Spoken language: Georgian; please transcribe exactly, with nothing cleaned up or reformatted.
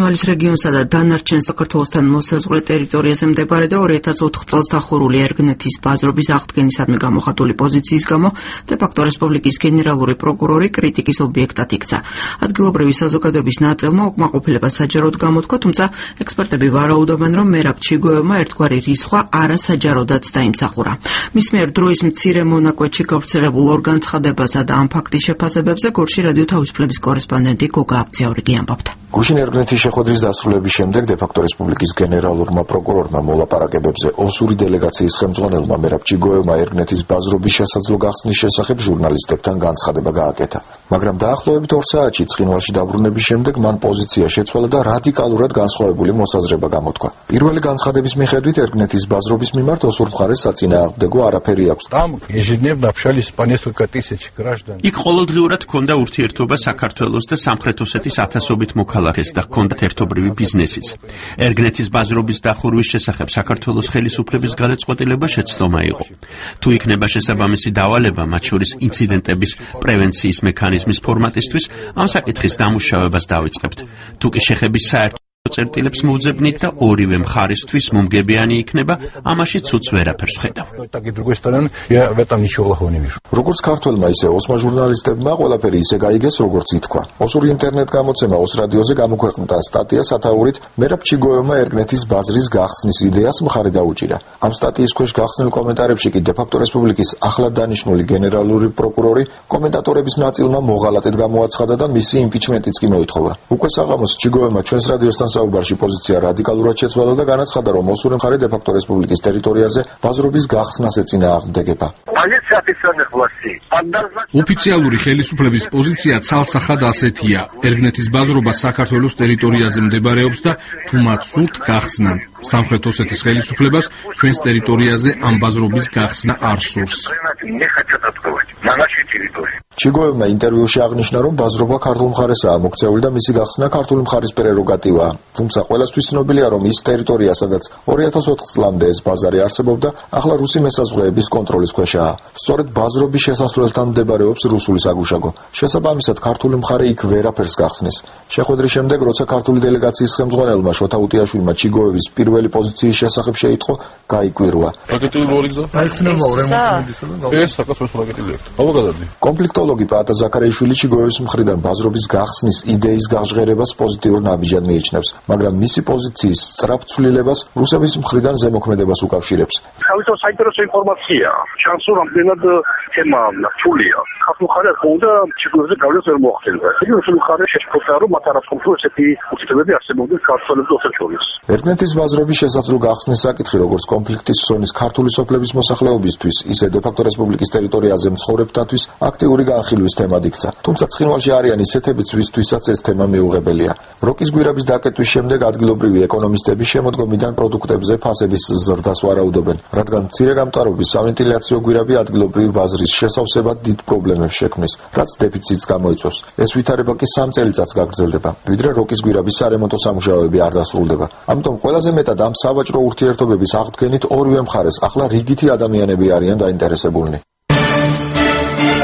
ცხინვალის რეგიონსა და დანარჩენ საქართველოსთან მოსაზღვრე ტერიტორიაზე მდებარე და ორი ათას ოთხ წელს დახურული ერგნეთის ბაზრობის აღდგენისადმი გამოხატული პოზიციის გამო დე-ფაქტო რესპუბლიკის გენერალური პროკურორი კრიტიკის ობიექტად იქცა. ადგილობრივი საზოგადოების ნაწილმა უკმაყოფილება საჯაროდ გამოთქვა, თუმცა ექსპერტები ვარაუდობენ, რომ მერაბ ჩიგოევმა ერთგვარი რისხვა არასაჯაროდაც დაიმსახურა. მის მიერ დროის მცირე მონაკვეთში გავრცელებულ ორგანცხადებასა და ამ ფაქტის შეფასებებზე გორში რადიო თავისუფლების კორესპონდენტი გოგა აბძიაურიგი ამბობდა. გუშინ ერგნეთის შეხვედრის დასრულების შემდეგ დე-ფაქტო რესპუბლიკის გენერალურმა პროკურორმა მოლაპარაკებებზე ოსური დელეგაციის ხელმძღვანელმა მერაბ ჩიგოევმა ერგნეთის ბაზრობის შესაძლო გახსნის შესახებ ჟურნალისტებთან განცხადება გააკეთა. მაგრამ დაახლოებით ორ საათში ცხინვალში დაბრუნების შემდეგ მან პოზიცია შეცვალა და რადიკალურად განსხვავებული მოსაზრება გამოთქვა. პირველი განცხადების მიხედვით ერგნეთის ბაზრობის მიმართ ოსურ მხარეს საწინააღმდეგო არაფერი აქვს. იქ ყოველდღიურად ჰქონდა ურთიერთობა საქართველოს და სამხრეთ ოსეთის ათასობით მოქალაქეს და ჰქონდათ ერთობრივი ბიზნესიც. ერგნეთის ბაზრობის დახურვის შესახებ საქართველოს ხელისუფლების გადაწყვეტილება შეცდომა იყო. თუ იქნება შესაბამისი დავალება, მათ შორის ინციდენტების პრევენციის მექანიზმის ფორმატისთვის, ამ საკითხის დამუშავებას დავიწყებთ. თუ კი შეხების საერთო წერტილებს მოვძებნით და ორივე მხარისთვის მომგებიანი იქნება, ამაში ცუც ვერაფერს ვხედავ. როგორც ქართველმა, ისე ოსმა ჟურნალისტებმა ყველაფერი ისე გაიგეს, როგორც ითქვა. ოსური ინტერნეტ გამოცემა ოს რადიოზე გამოქვეყნდა სტატია სათაურით მერაბ ჩიგოევმა ერგნეთის ბაზრის გახსნის იდეას მხარი დაუჭირა. ამ სტატიის ქვეშ გახსნილ კომენტარებში კი დე-ფაქტო რესპუბლიკის ახლად დანიშნული გენერალური პროკურორი კომენტატორების ნაწილმა მოღალატედ გამოაცხადა და მისი იმპიჩმენტიც კი მოითხოვა. უკვე საღამოს ჩიგოევმა ჩვენს რადიოსთან საუბარში პოზიცია რადიკალურად შეცვალა და განაცხადა, რომ ოსური მხარე დე-ფაქტო რესპუბლიკის ტერიტორიაზე ბაზრობის გახსნას ეწინააღმდეგება. ოფიციალური ხელისუფლების პოზიცია ცალსახად ასეთია: ერგნეთის ბაზრობა საქართველოს ტერიტორიაზე მდებარეობს და თუ მათ სურთ გახსნან. სამხრეთ ოსეთის ხელისუფლებას ჩვენს ტერიტორიაზე ამ ბაზრობის გახსნა არ სურს. ჩიგოევმა ინტერვიუში აღნიშნა, რომ ბაზრობა ქართულ მხარესაა მოქცეული და მისი გახსნა ქართული მხარის პრეროგატივაა. თუმცა ყველასთვის ცნობილია, რომ ის ტერიტორია, სადაც ორი ათას ოთხ წლამდე ეს ბაზარი არსებობდა, ახლა რუსი მესაზღვრეების კონტროლის ქვეშაა. სწორედ ბაზრობის შესასვლელთან მდებარეობს რუსული საგუშაგო. შესაბამისად, ქართული მხარე იქ ვერაფერს გახსნის. შეხვედრის შემდეგ, როცა ქართული დელეგაციის ხელმძღვანელმა შოთა უტიაშვილმა ჩიგოევის პირველი პოზიციის შესახებ შეიტყო, გაიკვირვა. კონფლიქტოლოგი პაატა ზაქარიაშვილი ჩიგოევის მხრიდან ბაზრობის გახსნის იდეის გაჟღერებას პოზიტიურ ნაბიჯად მიიჩნევს, მაგრამ მისი პოზიციის სწრაფ ცვლილებას რუსების მხრიდან ზემოქმედებას უკავშირებს. თავისთავად საინტერესო ინფორმაცია. ჩანს, რომ რამდენად თემა რთულია. ქართულ მხარეს უნდა ჩიგოევზე გავლენას ვერ მოახდენდა. იგი რუსული მხარე შეშფოთდა, რომ მათ არ აქვს რომ ესეთი ურთიერთობები არსებობდნენ ქართველებს და ოსებს შორის. ერგნეთის ბაზრობის შესაძლო გახსნის საკითხი, როგორც კონფლიქტის ზონის ქართული სოფლების მოსახლეობისთვის, ისე დე-ფაქტო რესპუბლიკის ტერიტორიაზე მცხოვრებთათვის აქტიური განხილვის თემად იქცა. თუმცა ცხინვალში არიან ისეთებიც, ვისთვისაც ეს თემა მიუღებელია. როკის გვირაბის დაკეტვის შემდეგ ადგილობრივი ეკონომისტები შემოდგომიდან პროდუქტებზე ფასების ზრდას ვარაუდობენ, რადგან მცირე გამტარობის სავენტილიაციო გვირაბი ადგილობრივი ბაზრის შესავსებად დიდ პრობლემებს შექმნის, რაც დეფიციტს გამოიწვევს. ეს ვითარება კი სამ წელიწადს გაგრძელდება, ვიდრე როკის გვირაბის სარემონტო სამუშაოები არ დასრულდება. ამიტომ ყველაზე მეტად ამ სავაჭრო ურთიერთობების აღდგენით ორივე მხარეს ახლა რიგითი ადამიანები არიან დაინტერესებულნი.